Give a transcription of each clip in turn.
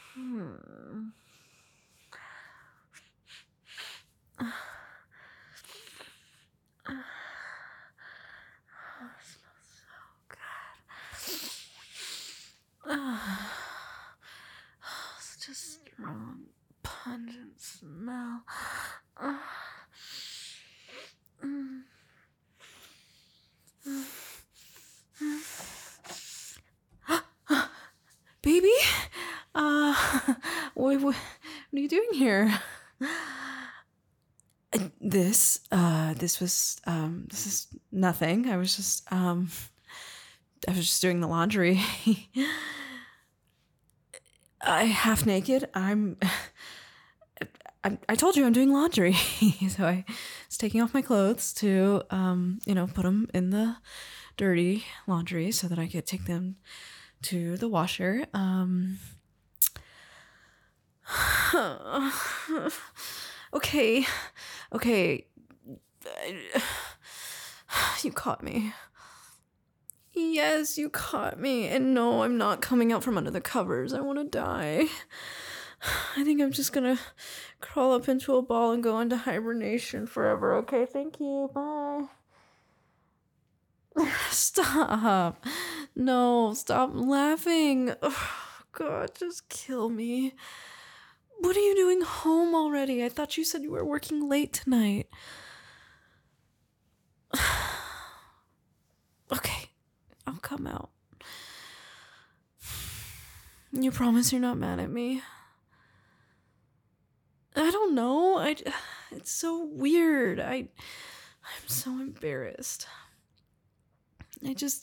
Hmm. Oh, it smells so good. It's just strong, pungent smell. Mm. Baby? Uh, what are you doing here? This is nothing. I was just doing the laundry. I half naked. I told you I'm doing laundry. So I was taking off my clothes to, put them in the dirty laundry so that I could take them to the washer. Okay. Okay. You caught me. Yes, you caught me. And no, I'm not coming out from under the covers. I want to die. I think I'm just gonna crawl up into a ball and go into hibernation forever. Okay, thank you. Bye. Stop. No, stop laughing. Oh, God, just kill me. What are you doing home already? I thought you said you were working late tonight. Okay, I'll come out. You promise you're not mad at me? I don't know. It's so weird. I'm so embarrassed. I just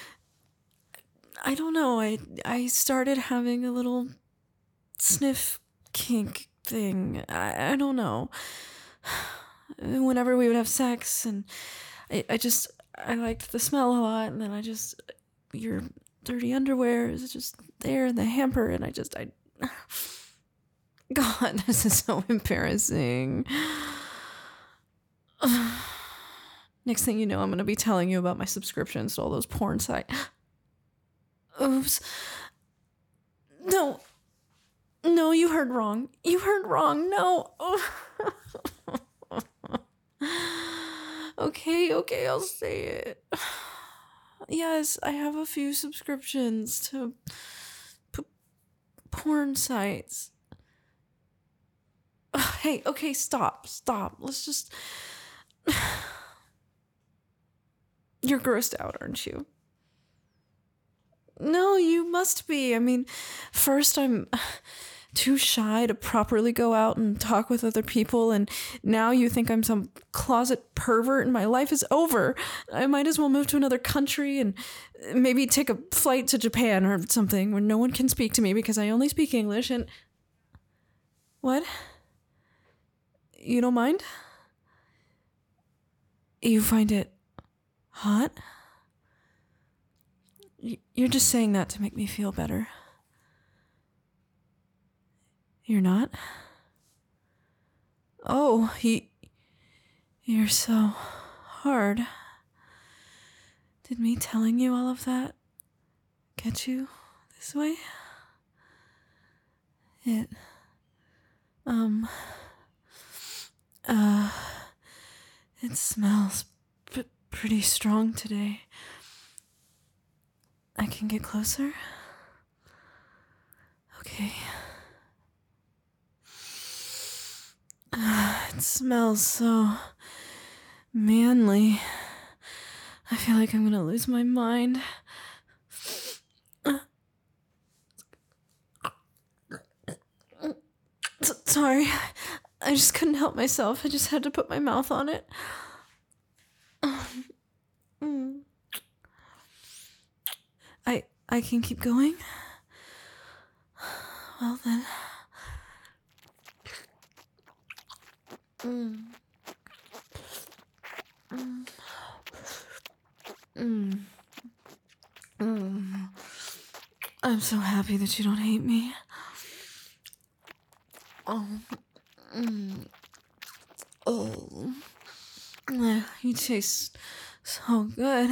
I don't know. I started having a little sniff kink thing. I don't know. Whenever we would have sex, and I liked the smell a lot, and then your dirty underwear is just there in the hamper, and God, this is so embarrassing. Next thing you know, I'm gonna be telling you about my subscriptions to all those porn sites. Oops. No. No, you heard wrong. You heard wrong. No. Okay, I'll say it. Yes, I have a few subscriptions to porn sites. Hey, okay, stop. Let's just... You're grossed out, aren't you? No, you must be. I mean, first I'm too shy to properly go out and talk with other people, and now you think I'm some closet pervert and my life is over. I might as well move to another country and maybe take a flight to Japan or something where no one can speak to me because I only speak English. And what? You don't mind? You find it hot? You're just saying that to make me feel better. You're not? Oh, you're so hard. Did me telling you all of that get you this way? It, uh, it smells pretty strong today. I can get closer? Okay. It smells so manly. I feel like I'm gonna lose my mind. Sorry. I just couldn't help myself. I just had to put my mouth on it. I can keep going? Well then. I'm so happy that you don't hate me. Oh, you taste so good.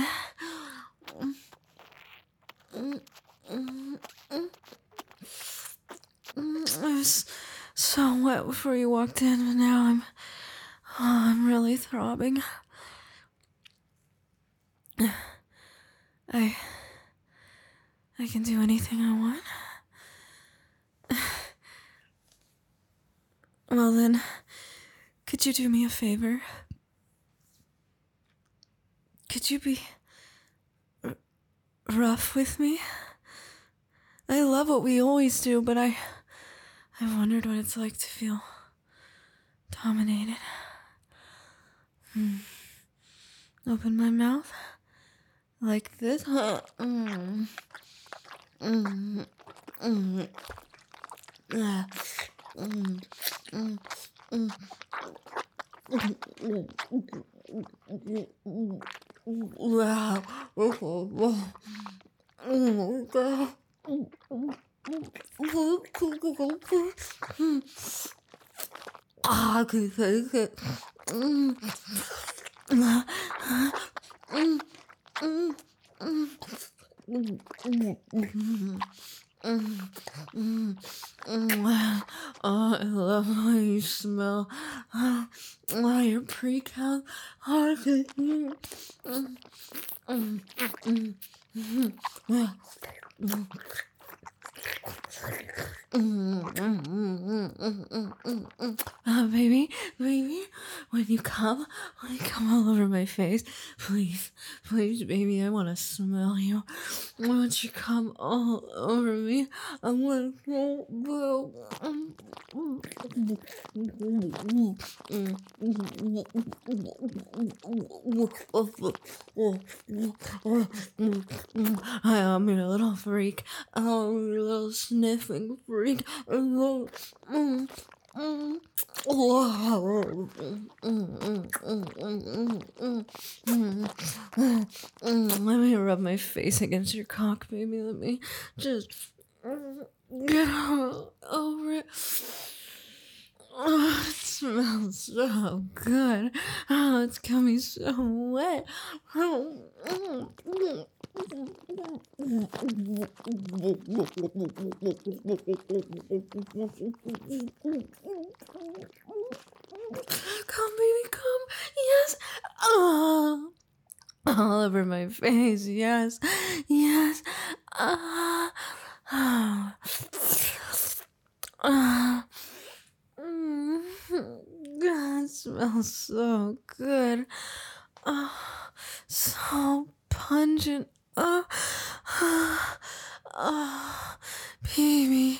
that before you walked in, but now I'm really throbbing. I can do anything I want. Well then, could you do me a favor? Could you be rough with me? I love what we always do, but I wondered what it's like to feel dominated. Open my mouth like this. Wow. I can take it. Oh, I love how you smell. Oh, your pre-cal. Oh, I can hear. Baby, when you come all over my face, please, baby, I want to smell you. I want you to come all over me. I want to I'm your little freak. I'm your little sniffing freak. Let me rub my face against your cock, baby. Let me just get over it. Oh, it smells so good. Oh, it's got me so wet. Come, baby, come. Yes. Oh, all over my face. Yes. Ah. God, it smells so good. Oh, so pungent. Baby.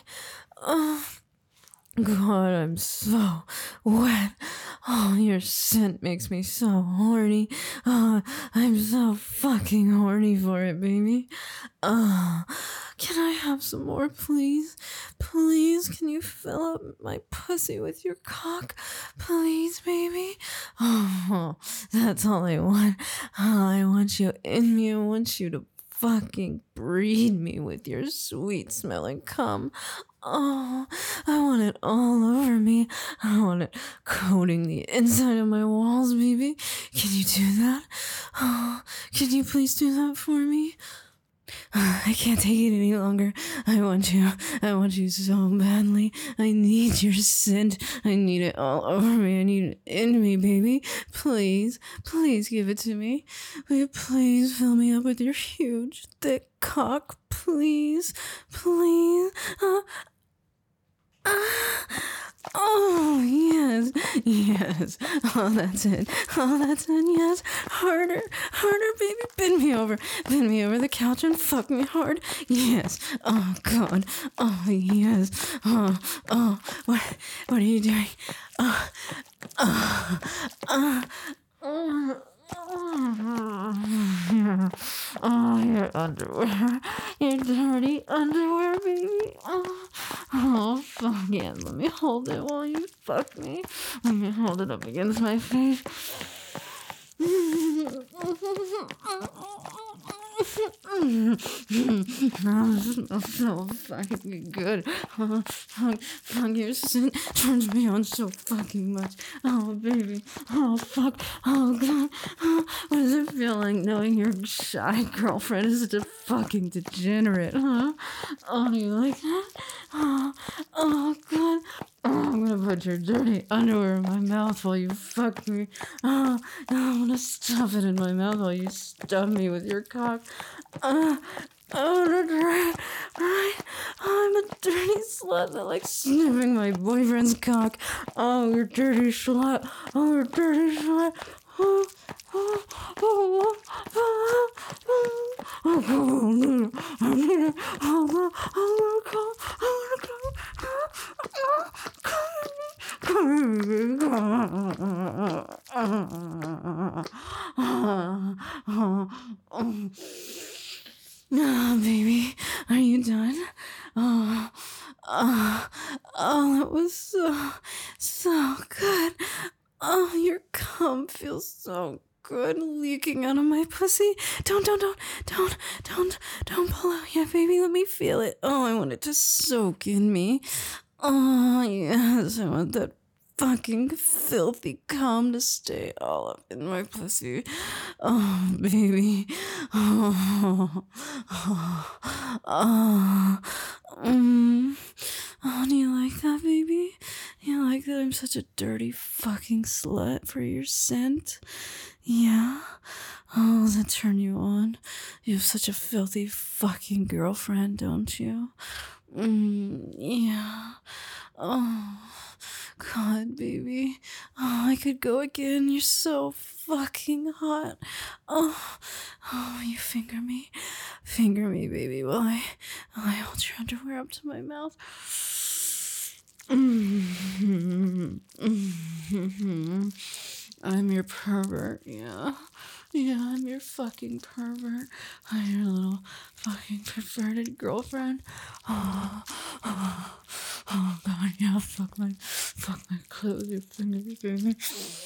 God, I'm so wet. Oh, your scent makes me so horny. I'm so fucking horny for it, baby. Can I have some more, please? Please, can you fill up my pussy with your cock? Please, baby? Oh, that's all I want. I want you in me. I want you to fucking breed me with your sweet smelling cum. Oh, I want it all over me. I want it coating the inside of my walls, baby. Can you do that? Oh, can you please do that for me? I can't take it any longer. I want you so badly. I need your scent. I need it all over me. I need it in me, baby. Please give it to me. Will you please fill me up with your huge, thick cock? Please. Oh, yes. Oh, that's it. Yes. Harder, baby. Bend me over the couch and fuck me hard. Yes. Oh, God. Oh, yes. Oh, what are you doing? Oh, your underwear. Your dirty underwear, baby. Oh, fuck yeah. Let me hold it while you fuck me. Let me hold it up against my face. Oh, it smells so fucking good. Fuck, your scent turns me on so fucking much. Oh, baby. Oh, fuck. Oh, God. What does it feel like knowing your shy girlfriend is a fucking degenerate, huh? Oh, you like that? Oh, God. Oh, I'm gonna gonna put your dirty underwear in my mouth while you fuck me. I'm gonna stuff it in my mouth while you stuff me with your cock. Uh, right. I'm a dirty slut that likes sniffing my boyfriend's cock. Oh, you're dirty slut. Oh, you're dirty slut. Baby, are you done? Oh, that was so good. Oh, your cum feels so good leaking out of my pussy. Don't pull out yet, baby. Let me feel it. Oh, I want it to soak in me. Oh, yes, I want that fucking filthy cum to stay all up in my pussy. Oh, baby. Oh, oh, do you like that, baby? You like that I'm such a dirty fucking slut for your scent? Yeah? Oh, does that turn you on? You have such a filthy fucking girlfriend, don't you? Yeah. Oh, God, baby. Oh, I could go again. You're so fucking hot. Oh, you finger me. Finger me, baby, while I hold your underwear up to my mouth. I'm your pervert, yeah. Yeah, I'm your fucking pervert. I'm your little fucking perverted girlfriend. Oh God, yeah, fuck my clit with your fingers, baby.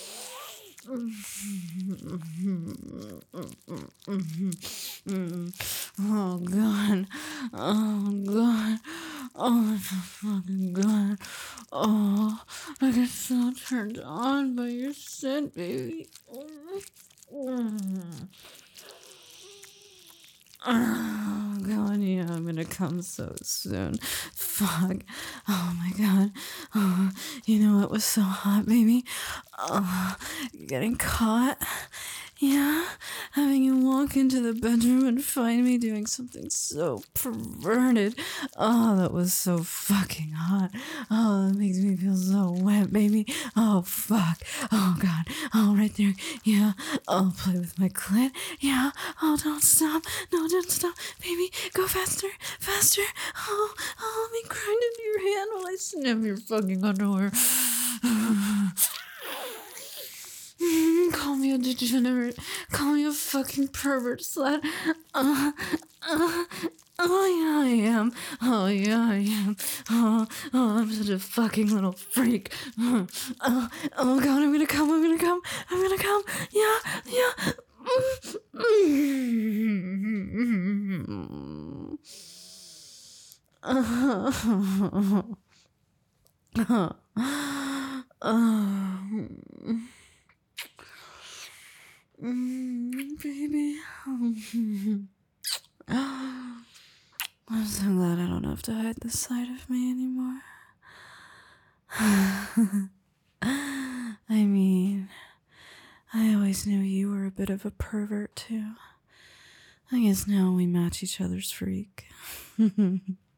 Oh God, oh God, oh my fucking God. Oh, I get so turned on by your scent, baby. Oh God, yeah, I'm gonna come so soon. Fuck. Oh my God. Oh, you know what was so hot, baby? Oh, getting caught. Yeah, having you walk into the bedroom and find me doing something so perverted. Oh, that was so fucking hot. Oh, that makes me feel so wet, baby. Oh, fuck. Oh, God. Oh, right there. Yeah. Oh, play with my clit. Yeah. Oh, don't stop. No, don't stop. Baby, go faster. Faster. Let me grind into your hand while I sniff your fucking underwear. Call me a degenerate. Call me a fucking pervert slut. Oh yeah, I am. Oh yeah, I am. I'm such a fucking little freak. Oh God, I'm gonna come. Yeah. Baby. I'm so glad I don't have to hide this side of me anymore. I mean, I always knew you were a bit of a pervert too. I guess now we match each other's freak.